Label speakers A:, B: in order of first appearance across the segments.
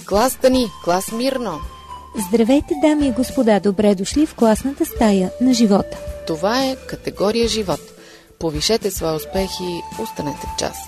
A: Клас Дани, клас Мирно!
B: Здравейте, дами и господа, добре дошли в класната стая на живота.
A: Това е категория живот. Повишете своя успех и останете в час.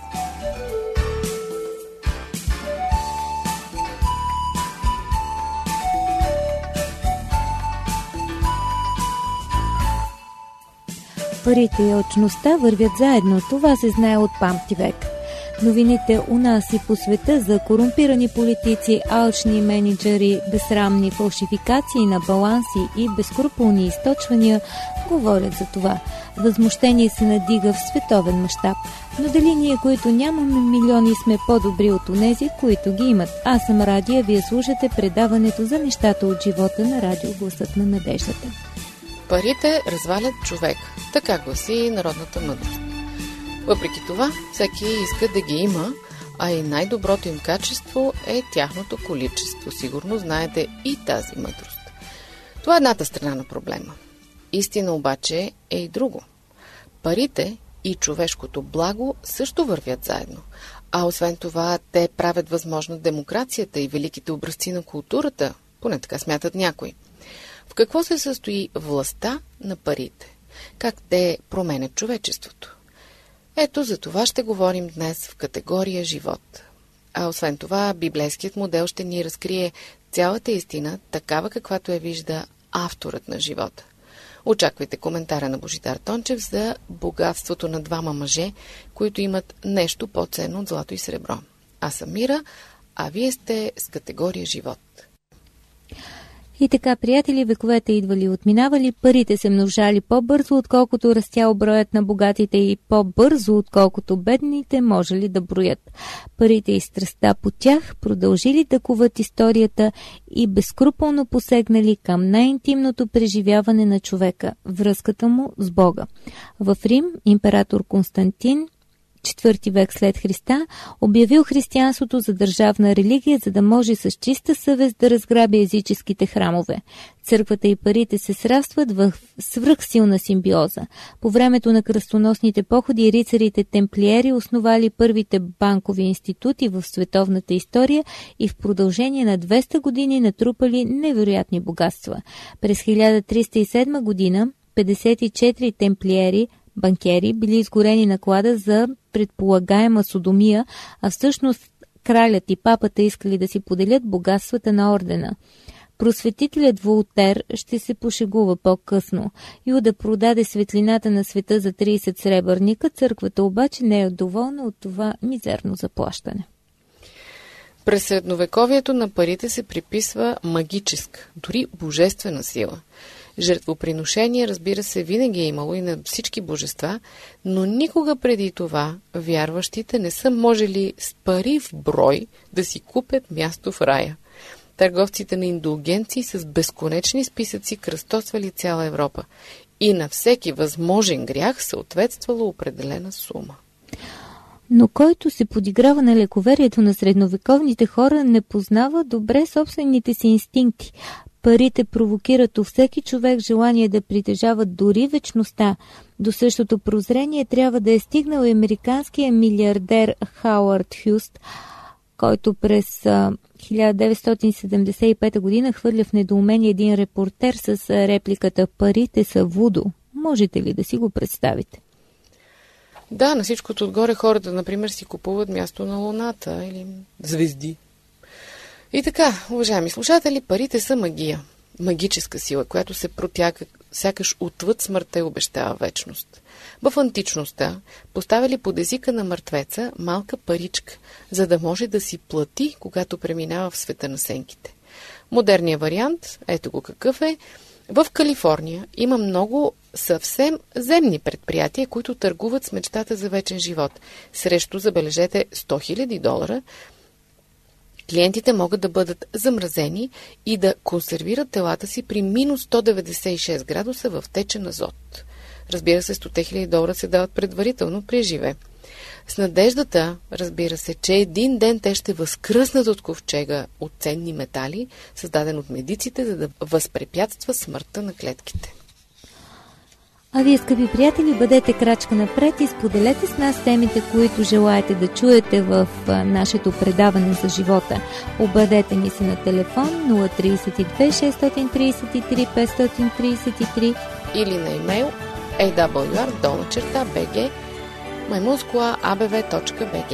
B: Парите и алчността вървят заедно, това се знае от памти век. Новините у нас и по света за корумпирани политици, алчни менеджери, безсрамни фалшификации на баланси и безкруполни източвания говорят за това. Възмущение се надига в световен мащаб. Но дали ние, които нямаме милиони, сме по-добри от онези, които ги имат? Аз съм Радия, вие слушате предаването за нещата от живота на радио Гласът на надеждата.
A: Парите развалят човек, така гласи народната мъдрост. Въпреки това, всеки иска да ги има, а и най-доброто им качество е тяхното количество. Сигурно знаете и тази мъдрост. Това е едната страна на проблема. Истина обаче е и друго. Парите и човешкото благо също вървят заедно. А освен това, те правят възможна демокрацията и великите образци на културата, поне така смятат някои. В какво се състои властта на парите? Как те променят човечеството? Ето за това ще говорим днес в категория живот. А освен това, библейският модел ще ни разкрие цялата истина, такава каквато я вижда авторът на живота. Очаквайте коментара на Божидар Тончев за богатството на двама мъже, които имат нещо по-ценно от злато и сребро. Аз съм Мира, а вие сте с категория живот.
B: И така, приятели, вековете идвали и отминавали, парите се множали по-бързо, отколкото растял броят на богатите и по-бързо, отколкото бедните можели да броят. Парите и страстта по тях продължили да куват историята и безкруполно посегнали към най-интимното преживяване на човека – връзката му с Бога. В Рим император Константин, 4 век след Христа, обявил християнството за държавна религия, за да може с чиста съвест да разграби езическите храмове. Църквата и парите се срастват в свръхсилна симбиоза. По времето на кръстоносните походи рицарите темплиери основали първите банкови институти в световната история и в продължение на 200 години натрупали невероятни богатства. През 1307 година 54 темплиери банкери били изгорени на клада за предполагаема содомия, а всъщност кралят и папата искали да си поделят богатствата на ордена. Просветителят Волтер ще се пошегува по-късно. Юда продаде светлината на света за 30 сребърника, църквата обаче не е доволна от това мизерно заплащане.
A: През средновековието на парите се приписва магическа, дори божествена сила. Жертвоприношение, разбира се, винаги е имало и на всички божества, но никога преди това вярващите не са можели с пари в брой да си купят място в рая. Търговците на индулгенции с безконечни списъци кръстосвали цяла Европа и на всеки възможен грях съответствала определена сума.
B: Но който се подиграва на лековерието на средновековните хора, не познава добре собствените си инстинкти. Парите провокират у всеки човек желание да притежава дори вечността. До същото прозрение трябва да е стигнал и американския милиардер Хауърд Хюст, който през 1975 година хвърля в недоумение един репортер с репликата «Парите са вудо». Можете ли да си го представите?
A: Да, на всичкото отгоре хората, например, си купуват място на Луната или звезди. И така, уважаеми слушатели, парите са магия. Магическа сила, която се протяга сякаш отвъд смъртта и обещава вечност. В античността поставили под езика на мъртвеца малка паричка, за да може да си плати, когато преминава в света на сенките. Модерният вариант, ето го какъв е, в Калифорния има много съвсем земни предприятия, които търгуват с мечтата за вечен живот. Срещу, забележете, $100,000, клиентите могат да бъдат замразени и да консервират телата си при минус 196 градуса в течен азот. Разбира се, $100,000 се дават предварително при живе. С надеждата, разбира се, че един ден те ще възкръснат от ковчега от ценни метали, създаден от медиците, за да възпрепятства смъртта на клетките.
B: А вие, скъпи приятели, бъдете крачка напред и споделете с нас темите, които желаете да чуете в нашето предаване за живота. Обадете ни се на телефон 032 633 533
A: или на имейл awr@bg.abv.bg.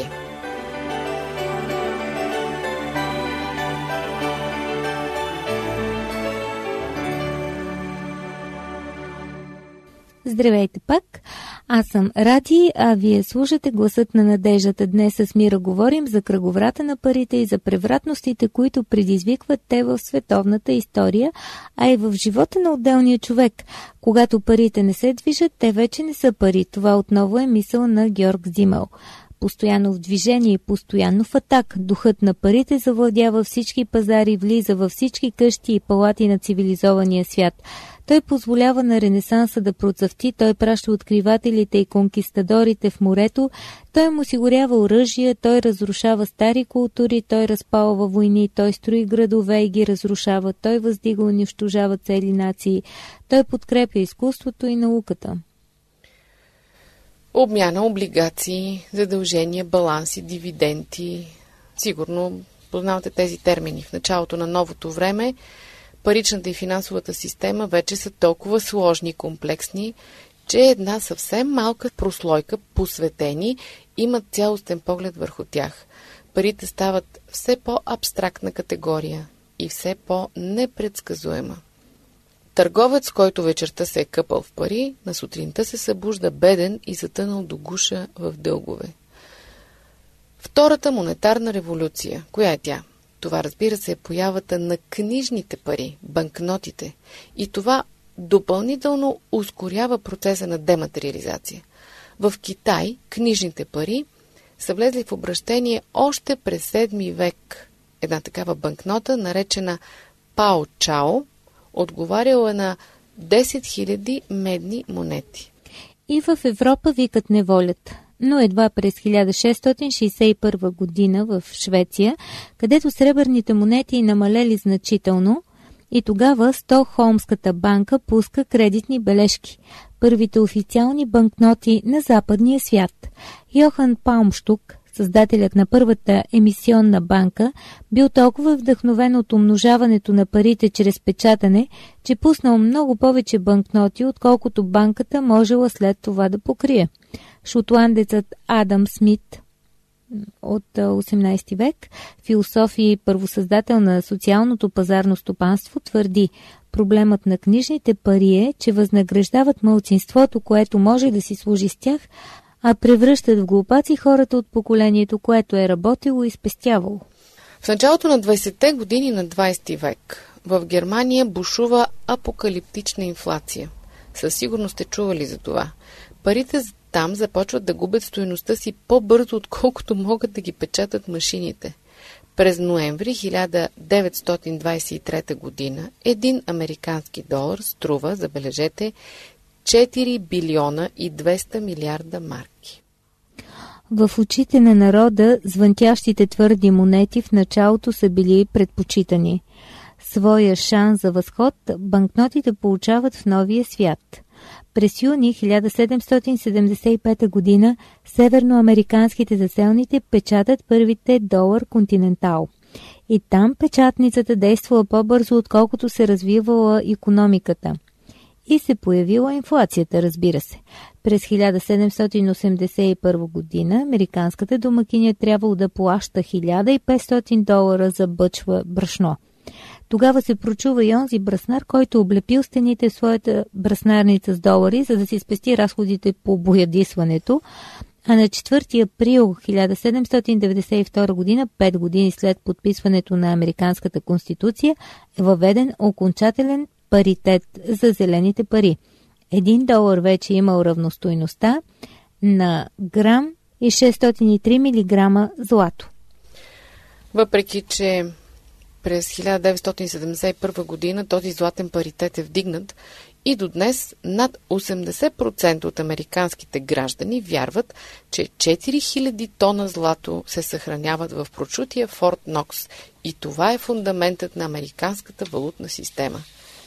B: Здравейте пак! Аз съм Ради, а вие слушате Гласът на надеждата. Днес с Мира говорим за кръговрата на парите и за превратностите, които предизвикват те в световната история, а и в живота на отделния човек. Когато парите не се движат, те вече не са пари. Това отново е мисъл на Георг Зимел. Постоянно в движение и постоянно в атак. Духът на парите завладява всички пазари, влиза във всички къщи и палати на цивилизования свят. Той позволява на Ренесанса да процъфти, той праща откривателите и конкистадорите в морето, той им осигурява оръжие, той разрушава стари култури, той разпалва войни, той строи градове и ги разрушава, той въздига, унищожава цели нации, той подкрепя изкуството и науката.
A: Обмяна, облигации, задължения, баланси, дивиденти. Сигурно познавате тези термини. В началото на новото време паричната и финансовата система вече са толкова сложни и комплексни, че една съвсем малка прослойка посветени имат цялостен поглед върху тях. Парите стават все по-абстрактна категория и все по-непредсказуема. Търговец, който вечерта се е къпал в пари, на сутринта се събужда беден и затънал до гуша в дългове. Втората монетарна революция. Коя е тя? Това, разбира се, е появата на книжните пари, банкнотите. И това допълнително ускорява процеса на дематериализация. В Китай книжните пари са влезли в обращение още през 7 век. Една такава банкнота, наречена Пао Чао, отговаряла на 10 000 медни монети.
B: И в Европа викат неволят. Но едва през 1661 година в Швеция, където сребърните монети намалели значително, и тогава Стокхолмската банка пуска кредитни бележки, първите официални банкноти на западния свят. Йохан Палмштук, създателят на първата емисионна банка, бил толкова вдъхновен от умножаването на парите чрез печатане, че пуснал много повече банкноти, отколкото банката можела след това да покрие. Шотландецът Адам Смит от 18 век, философ и първосъздател на социалното пазарно стопанство, твърди: проблемът на книжните пари е, че възнаграждават малцинството, което може да си служи с тях, а превръщат в глупаци хората от поколението, което е работило и спестявало.
A: В началото на 20-те години на 20 век в Германия бушува апокалиптична инфлация. Със сигурност сте чували за това. Парите там започват да губят стойността си по-бързо, отколкото могат да ги печатат машините. През ноември 1923 година един американски долар струва, забележете, 4 билиона и 200 милиарда марки.
B: В очите на народа звънтящите твърди монети в началото са били предпочитани. Своя шанс за възход банкнотите получават в новия свят. През юни 1775 година северноамериканските заселници печатат първите долар Континентал. И там печатницата действала по-бързо, отколкото се развивала икономиката. И се появила инфлацията, разбира се. През 1781 година американската домакиня трябвало да плаща $1500 за бъчва брашно. Тогава се прочува и онзи браснар, който облепил стените в своята браснарница с долари, за да си спести разходите по боядисването, а на 4 април 1792 година, 5 години след подписването на Американската конституция, е въведен окончателен паритет за зелените пари. $1 вече имал равностойността на грам и 603 мг злато.
A: Въпреки че през 1971 година този златен паритет е вдигнат и до днес над 80% от американските граждани вярват, че 4000 тона злато се съхраняват в прочутия Форт Нокс и това е фундаментът на американската валутна система.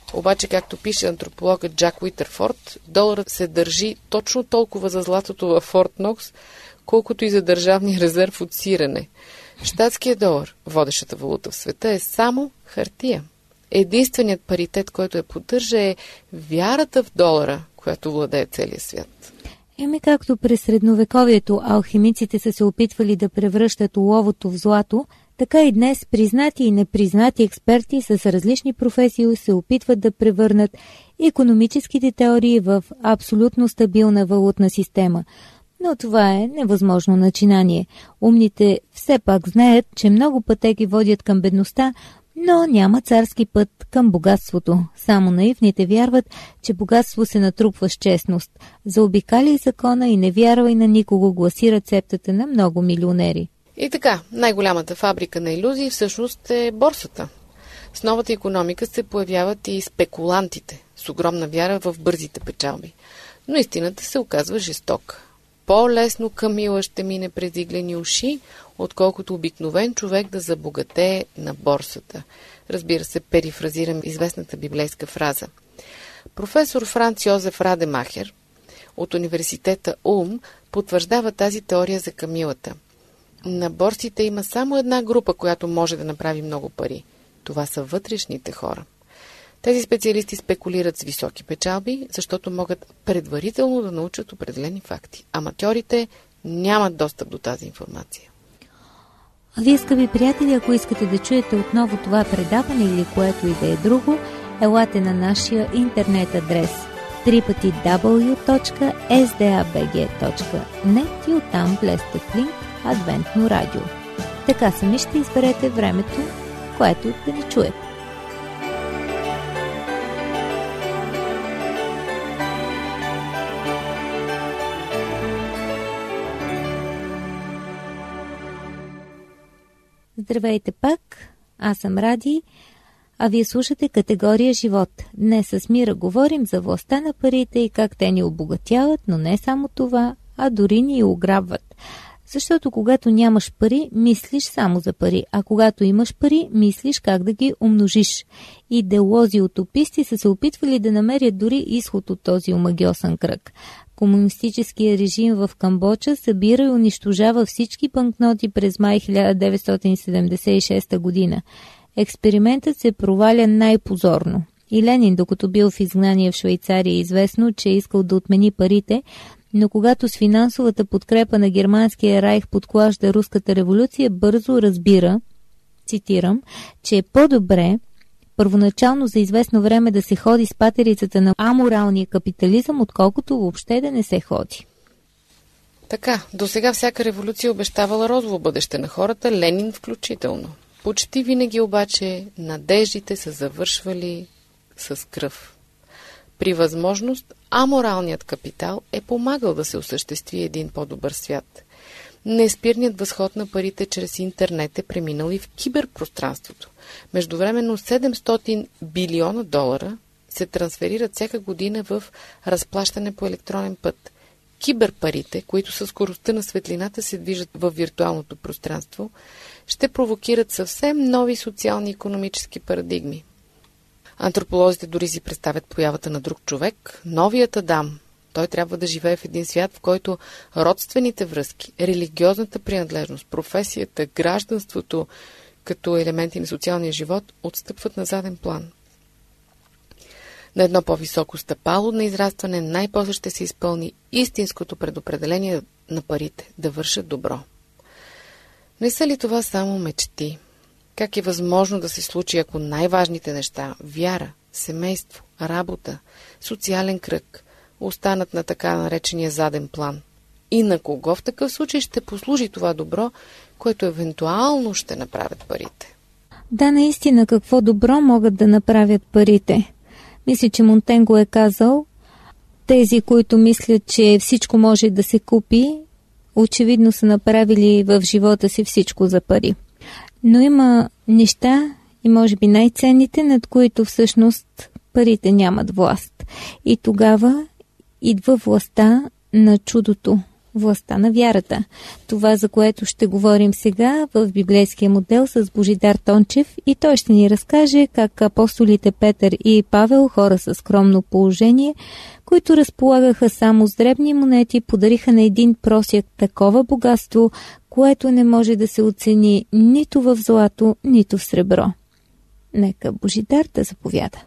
A: Обаче, както пише антропологът Джак Уитърфорд, доларът се държи точно толкова за златото във Форт Нокс, колкото и за държавния резерв от сирене. Щатският долар, водещата валута в света, е само хартия. Единственият паритет, който я поддържа, е вярата в долара, която владее целия свят.
B: Както през средновековието алхимиците са се опитвали да превръщат оловото в злато, така и днес признати и непризнати експерти с различни професии се опитват да превърнат икономическите теории в абсолютно стабилна валутна система. Но това е невъзможно начинание. Умните все пак знаят, че много пътеки водят към бедността, но няма царски път към богатството. Само наивните вярват, че богатство се натрупва с честност. Заобикаляй закона и не вярвай на никого, гласи рецептата на много милионери.
A: И така, най-голямата фабрика на илюзии всъщност е борсата. С новата икономика се появяват и спекулантите, с огромна вяра в бързите печалби. Но истината се оказва жестока. По-лесно Камила ще мине през иглени уши, отколкото обикновен човек да забогатее на борсата. Разбира се, перифразирам известната библейска фраза. Професор Франц Йозеф Радемахер от университета Улм потвърждава тази теория за Камилата. На борсите има само една група, която може да направи много пари. Това са вътрешните хора. Тези специалисти спекулират с високи печалби, защото могат предварително да научат определени факти. Аматьорите нямат достъп до тази информация.
B: А вие, скъпи приятели, ако искате да чуете отново това предаване или което и да е друго, елате на нашия интернет адрес www.sdabg.net и оттам влезте в линк Адвентно радио. Така сами ще изберете времето, което да ни чуете. Здравейте пак, аз съм Ради, а вие слушате категория живот. Днес с Мира говорим за властта на парите и как те ни обогатяват, но не само това, а дори ни ограбват. Защото когато нямаш пари, мислиш само за пари, а когато имаш пари, мислиш как да ги умножиш. Идеолози утописти са се опитвали да намерят дори изход от този омагьосан кръг. Комунистическия режим в Камбоджа събира и унищожава всички банкноти през май 1976 година. Експериментът се проваля най-позорно. И Ленин, докато бил в изгнание в Швейцария, е известно, че е искал да отмени парите, но когато с финансовата подкрепа на германския райх подклажда руската революция, бързо разбира, цитирам, че е по-добре първоначално за известно време да се ходи с патерицата на аморалния капитализъм, отколкото въобще да не се ходи.
A: Така, досега всяка революция обещавала розово бъдеще на хората, Ленин включително. Почти винаги обаче надеждите са завършвали с кръв. При възможност, аморалният капитал е помагал да се осъществи един по-добър свят. Неспирният възход на парите чрез интернет е преминал и в киберпространството. Междувременно 700 билиона долара се трансферират всяка година в разплащане по електронен път. Киберпарите, които със скоростта на светлината се движат в виртуалното пространство, ще провокират съвсем нови социални и икономически парадигми. Антрополозите дори си представят появата на друг човек, новият Адам. Той трябва да живее в един свят, в който родствените връзки, религиозната принадлежност, професията, гражданството като елементи на социалния живот отстъпват на заден план. На едно по-високо стъпало на израстване най-после ще се изпълни истинското предопределение на парите – да вършат добро. Не са ли това само мечти? Как е възможно да се случи, ако най-важните неща – вяра, семейство, работа, социален кръг – останат на така наречения заден план? И на кого в такъв случай ще послужи това добро, което евентуално ще направят парите?
B: Да, наистина, какво добро могат да направят парите? Мисля, че Монтен го е казал. Тези, които мислят, че всичко може да се купи, очевидно са направили в живота си всичко за пари. Но има неща, и може би най-ценните, над които всъщност парите нямат власт. И тогава идва властта на чудото, властта на вярата. Това, за което ще говорим сега в библейския модел с Божидар Тончев, и той ще ни разкаже как апостолите Петър и Павел, хора със скромно положение, които разполагаха само с дребни монети, подариха на един просяк такова богатство, което не може да се оцени нито в злато, нито в сребро. Нека Божидар да заповяда.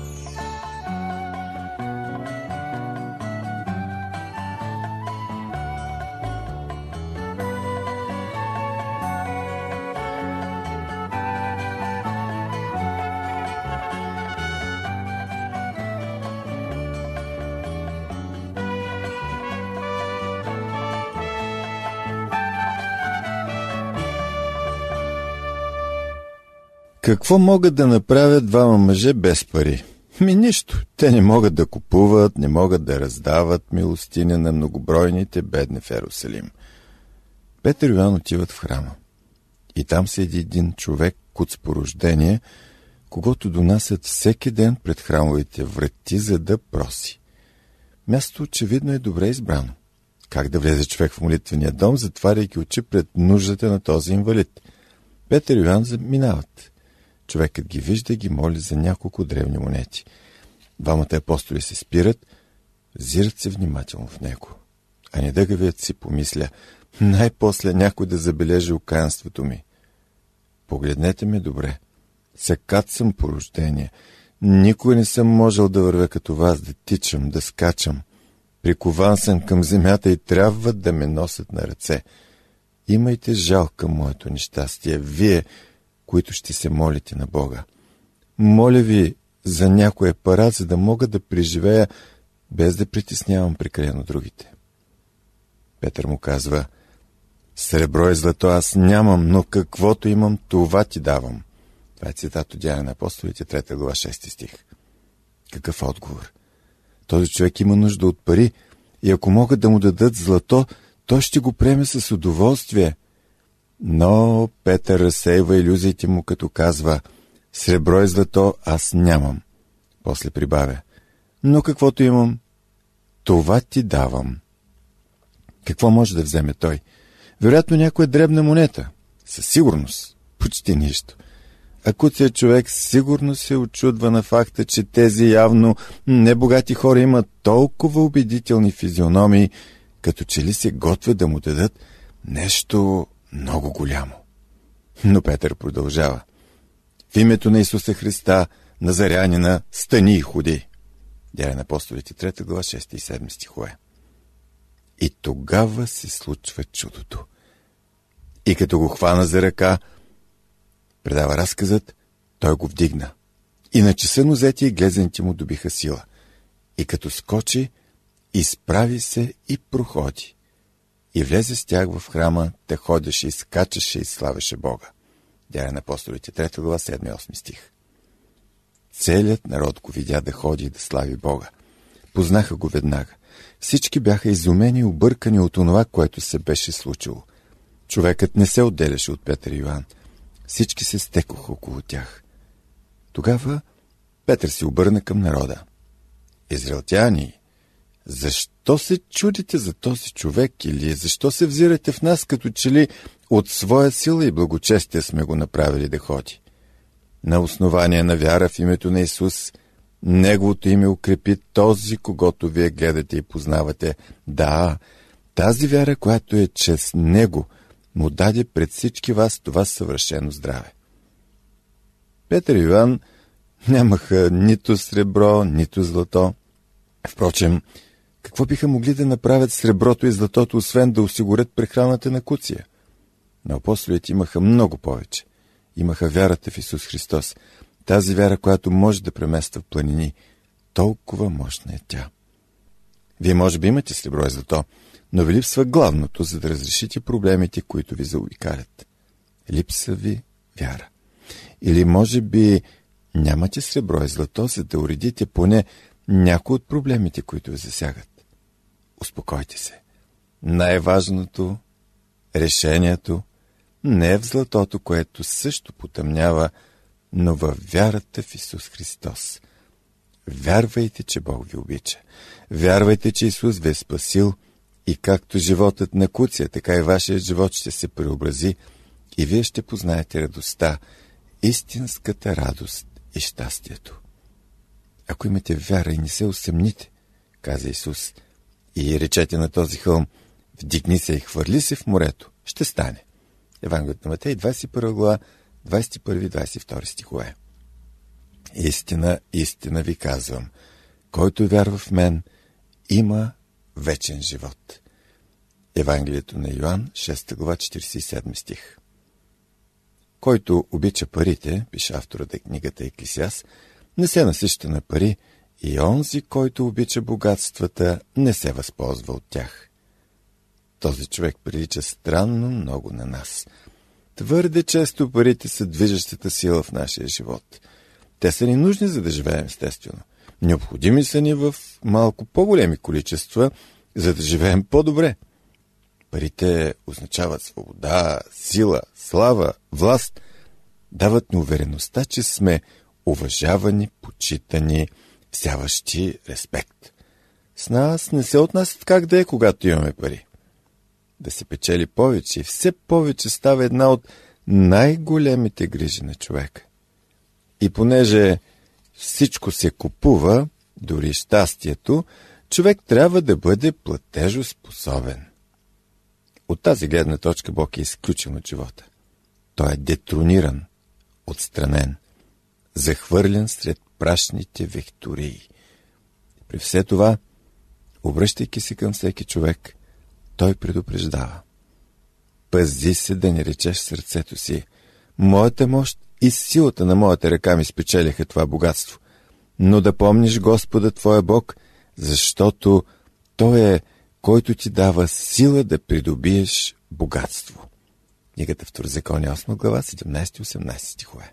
C: Какво могат да направят двама мъже без пари? Нищо. Те не могат да купуват, не могат да раздават милостиня на многобройните бедни в Ерусалим. Петър и Йоан отиват в храма. И там седи един човек, куц по рождение, когото донасят всеки ден пред храмовите врати, за да проси. Мястото очевидно е добре избрано. Как да влезе човек в молитвения дом, затваряйки очи пред нуждата на този инвалид? Петър и Йоан заминават. Човекът ги вижда и ги моли за няколко древни монети. Двамата апостоли се спират, взират се внимателно в него. А недъгавият си помисля: най-после някой да забележи окаянството ми. Погледнете ме добре. Сакат съм по рождение. Никой не съм можел да вървя като вас, да тичам, да скачам. Прикован съм към земята и трябва да ме носят на ръце. Имайте жал към моето нещастие, вие, които ще се молите на Бога. Моля ви за някой апарат, за да мога да преживея, без да притеснявам прекалено другите. Петър му казва: сребро и злато аз нямам, но каквото имам, това ти давам. Това е цитат от Деяния на апостолите, 3 глава, 6 стих. Какъв отговор? Този човек има нужда от пари и ако могат да му дадат злато, той ще го приеме с удоволствие. Но Петър разсейва илюзиите му, като казва: сребро и злато аз нямам. После прибавя: но каквото имам, това ти давам. Какво може да вземе той? Вероятно някоя дребна монета. Със сигурност почти нищо. А куцият човек сигурно се очудва на факта, че тези явно небогати хора имат толкова убедителни физиономии, като че ли се готвят да му дадат нещо много голямо. Но Петър продължава: в името на Исуса Христа, Назарянина, стани и ходи. Деяния на апостолите, 3 глава, 6 и 7 стихове. И тогава се случва чудото. И като го хвана за ръка, предава разказът, той го вдигна. И на часа нозете и глезените му добиха сила. И като скочи, изправи се и проходи. И влезе с тях в храма, те ходеше и скачаше и славеше Бога. Деяния на апостолите, 3 глава, 7 и 8 стих. Целият народ го видя да ходи и да слави Бога. Познаха го веднага. Всички бяха изумени и объркани от онова, което се беше случило. Човекът не се отделяше от Петър и Йоан. Всички се стекоха около тях. Тогава Петър се обърна към народа: израелтяни, защо се чудите за този човек, или защо се взирате в нас, като че ли от своя сила и благочестие сме го направили да ходи? На основание на вяра в името на Исус, Неговото име укрепи този, когото вие гледате и познавате. Да, тази вяра, която е чрез Него, му даде пред всички вас това съвършено здраве. Петър и Йоан нямаха нито сребро, нито злато. Впрочем, какво биха могли да направят среброто и златото, освен да осигурят прехраната на куция? Но апостолите имаха много повече. Имаха вярата в Исус Христос. Тази вяра, която може да премества планини. Толкова мощна е тя. Вие може би имате сребро и злато, но ви липсва главното, за да разрешите проблемите, които ви заобикалят. Липса ви вяра. Или може би нямате сребро и злато, за да уредите поне някои от проблемите, които ви засягат. Успокойте се. Най-важното, решението, не е в златото, което също потъмнява, но във вярата в Исус Христос. Вярвайте, че Бог ви обича. Вярвайте, че Исус ви е спасил И както животът на Куция, така и вашият живот ще се преобрази и вие ще познаете радостта, истинската радост и щастието. Ако имате вяра и не се усъмните, каза Исус, и речете на този хълм, вдигни се и хвърли се в морето, ще стане. Евангелието на Матей, 21 глава, 21-22 стихове. Истина, истина ви казвам, който вярва в мен, има вечен живот. Евангелието на Йоан, 6 глава, 47 стих. Който обича парите, пише авторът на книгата Еклесиаст, не се насища на пари, и онзи, който обича богатствата, не се възползва от тях. Този човек прилича странно много на нас. Твърде често парите са движещата сила в нашия живот. Те са ни нужни, за да живеем естествено. Необходими са ни в малко по-големи количества, за да живеем по-добре. Парите означават свобода, сила, слава, власт. Дават ни увереността, че сме уважавани, почитани, всяващи респект. С нас не се отнасят как да е, когато имаме пари. Да се печели повече и все повече става една от най-големите грижи на човека. И понеже всичко се купува, дори щастието, човек трябва да бъде платежоспособен. От тази гледна точка Бог е изключен от живота. Той е детрониран, отстранен, захвърлен сред прашните вектории. При все това, обръщайки се към всеки човек, той предупреждава. Пази се да не речеш сърцето си: моята мощ и силата на моята ръка ми спечелиха това богатство, но да помниш Господа твоя Бог, защото Той е, който ти дава сила да придобиеш богатство. Книгата Второзаконие, 8 глава, 17-18 стихове.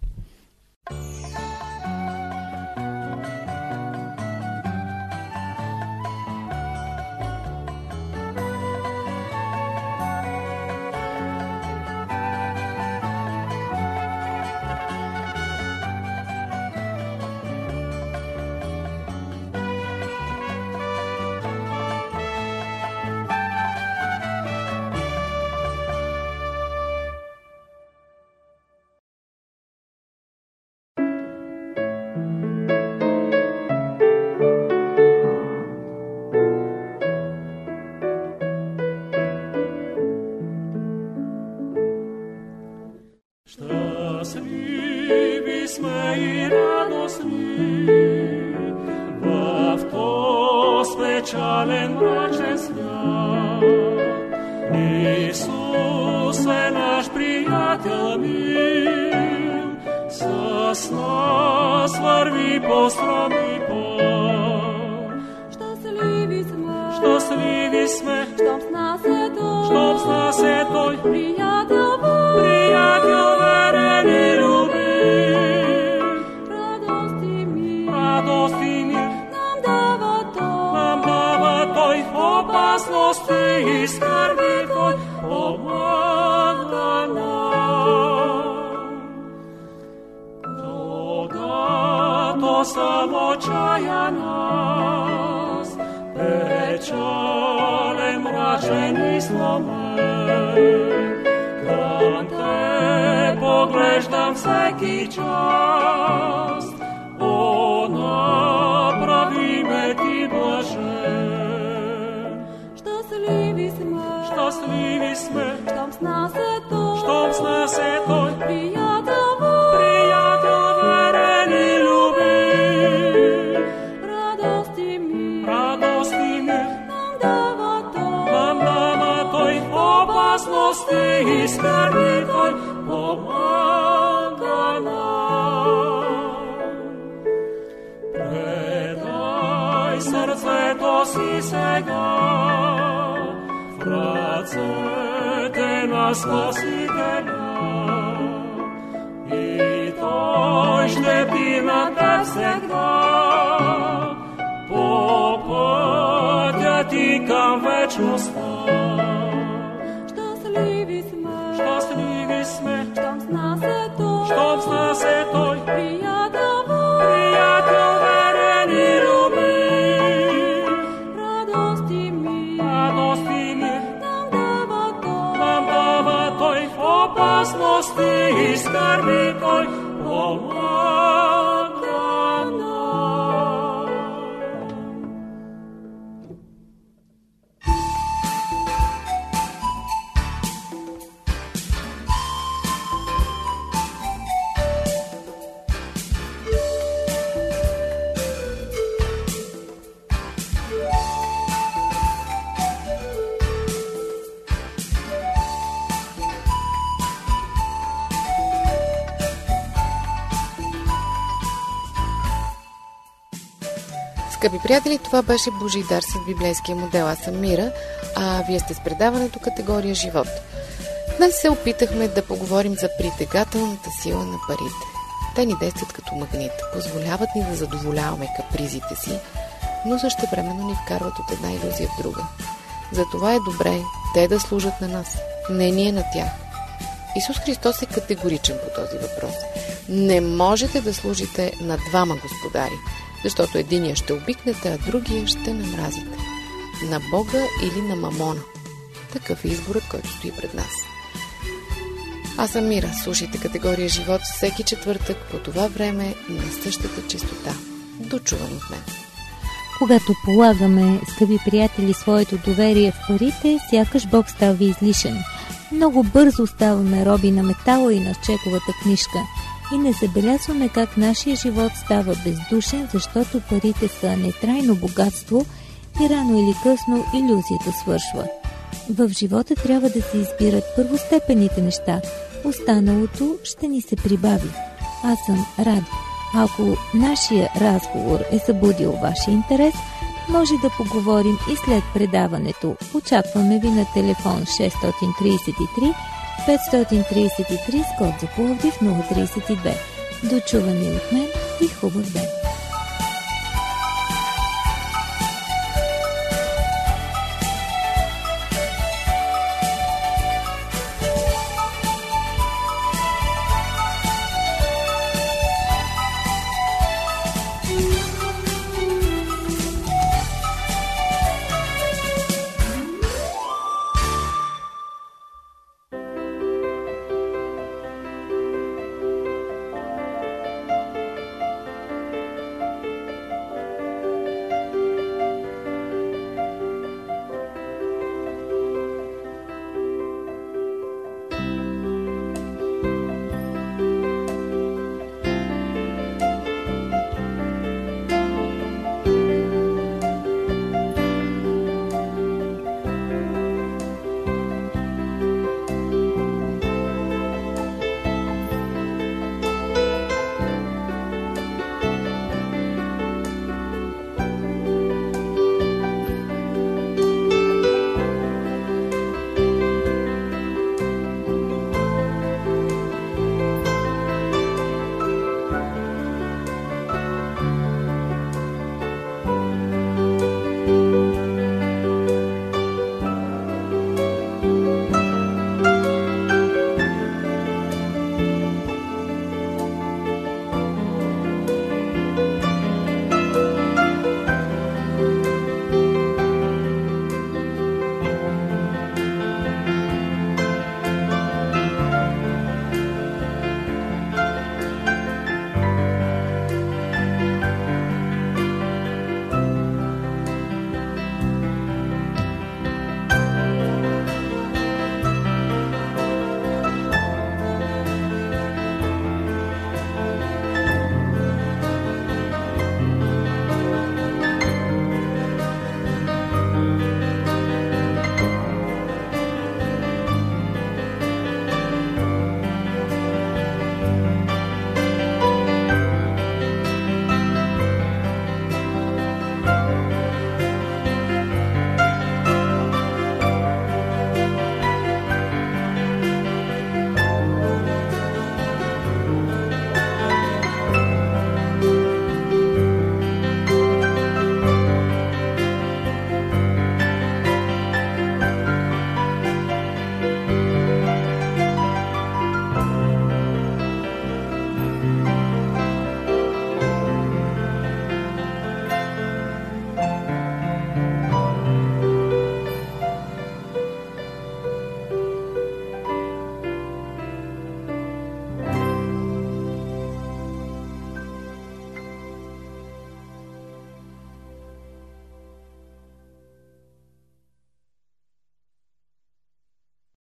D: Щастливи сме и радостни в този печален мрачен свят. Исус е наш приятел мил, с нас върви по странни път.
E: Щастливи сме,
D: щом с нас е Той,
E: приятел
D: верен и любим.
E: радост и мир
D: нам
E: дава
D: Той, в опасности и скърби Той помага нам. Когато съм отчаян аз, печален, мрачен и сломен, към Те поглеждам всеки час. О, направи ме Ти блажен.
E: Щастливи сме,
D: щом
E: щом с нас е
D: Той,
E: приятел
D: верен и любим.
E: радост и мир
D: Нам
E: дава
D: Той, в опасности и скърби Той помага нам. Предай сърцето си сега в ръцете на Спасителя, и Той ще бди на теб всегда по пътя ти към вечността.
E: Щастливи сме,
D: щом с нас е Той,
E: приятел
D: верен и любим.
E: радост и мир
D: Радост и скарби той помага нам.
A: Скъпи приятели, това беше Божий дар с библейския модел. Аз съм Мира, а вие сте с предаването категория живот. Днес се опитахме да поговорим за притегателната сила на парите. Те ни действат като магнит, позволяват ни да задоволяваме капризите си, но същевременно ни вкарват от една илюзия в друга. Затова е добре те да служат на нас, не ние на тях. Исус Христос е категоричен по този въпрос. Не можете да служите на двама господари, защото единия ще обикнете, а другия ще намразите. На Бога или на Мамона. Такъв е изборът, който стои пред нас. Аз съм Мира. Слушайте категория живот всеки четвъртък по това време на същата честота. До чуване от мен.
B: Когато полагаме, скъпи приятели, своето доверие в парите, сякаш Бог става излишен. Много бързо ставаме роби на метала и на чековата книжка. И не забелязваме как нашия живот става бездушен, защото парите са нетрайно богатство и рано или късно илюзията свършва. В живота трябва да се избират първостепенните неща. Останалото ще ни се прибави. Аз съм Ради. Ако нашия разговор е събудил вашия интерес, може да поговорим и след предаването. Очакваме ви на телефон 633 533 с код за Пловдив 032. До чуване от мен и хубав ден!